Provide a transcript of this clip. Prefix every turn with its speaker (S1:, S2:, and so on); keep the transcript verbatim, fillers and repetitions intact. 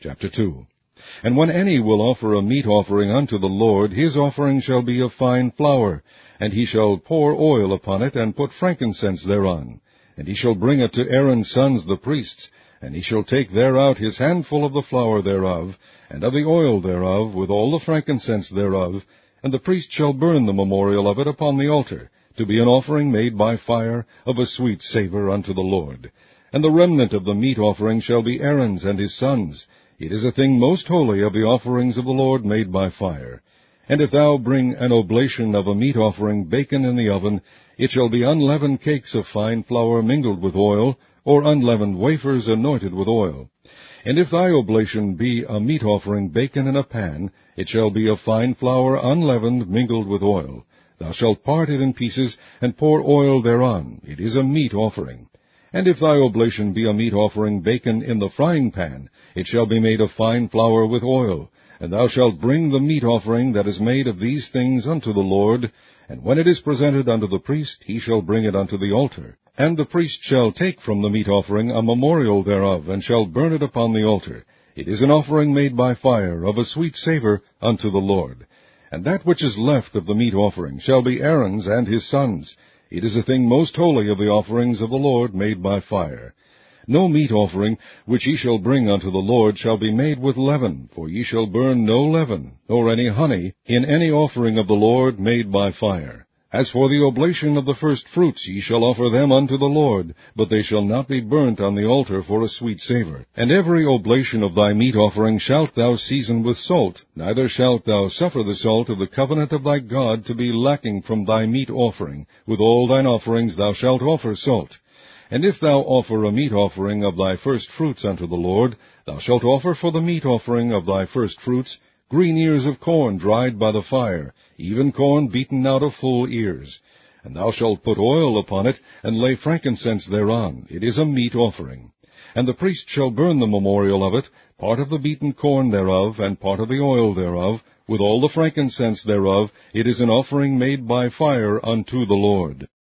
S1: Chapter two. And when any will offer a meat offering unto the Lord, his offering shall be of fine flour, and he shall pour oil upon it, and put frankincense thereon. And he shall bring it to Aaron's sons the priests, and he shall take thereout his handful of the flour thereof, and of the oil thereof, with all the frankincense thereof, and the priest shall burn the memorial of it upon the altar, to be an offering made by fire, of a sweet savour unto the Lord. And the remnant of the meat offering shall be Aaron's and his sons'. It is a thing most holy of the offerings of the Lord made by fire. And if thou bring an oblation of a meat offering baken in the oven, it shall be unleavened cakes of fine flour mingled with oil, or unleavened wafers anointed with oil. And if thy oblation be a meat offering baken in a pan, it shall be of fine flour unleavened mingled with oil. Thou shalt part it in pieces, and pour oil thereon. It is a meat offering. And if thy oblation be a meat offering baken in the frying pan, it shall be made of fine flour with oil. And thou shalt bring the meat offering that is made of these things unto the Lord, and when it is presented unto the priest, he shall bring it unto the altar. And the priest shall take from the meat offering a memorial thereof, and shall burn it upon the altar. It is an offering made by fire, of a sweet savour unto the Lord. And that which is left of the meat offering shall be Aaron's and his sons'. It is a thing most holy of the offerings of the Lord made by fire. No meat offering which ye shall bring unto the Lord shall be made with leaven, for ye shall burn no leaven, nor any honey, in any offering of the Lord made by fire. As for the oblation of the first fruits, ye shall offer them unto the Lord, but they shall not be burnt on the altar for a sweet savour. And every oblation of thy meat offering shalt thou season with salt, neither shalt thou suffer the salt of the covenant of thy God to be lacking from thy meat offering. With all thine offerings thou shalt offer salt. And if thou offer a meat offering of thy first fruits unto the Lord, thou shalt offer for the meat offering of thy first fruits green ears of corn dried by the fire, even corn beaten out of full ears. And thou shalt put oil upon it, and lay frankincense thereon. It is a meat offering. And the priest shall burn the memorial of it, part of the beaten corn thereof, and part of the oil thereof, with all the frankincense thereof. It is an offering made by fire unto the Lord.